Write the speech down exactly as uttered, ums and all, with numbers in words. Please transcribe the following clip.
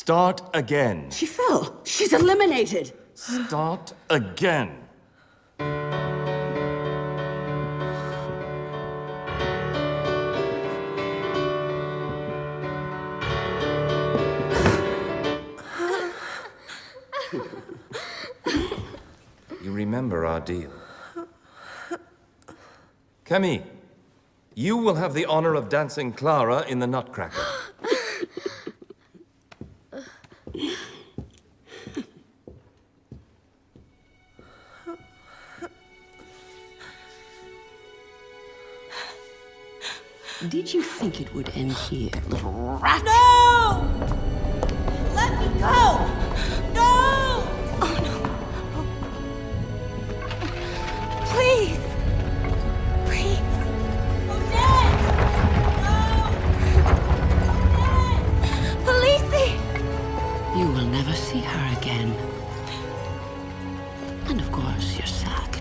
Start again. She fell. She's eliminated. Start again. You remember our deal. Camille, you will have the honor of dancing Clara in the Nutcracker. Did you think it would end here, little rat? No! Let me go! No! Oh, no. Please! Please! Odette! No! Odette! Felicie! You will never see her again. And of course, you're sad.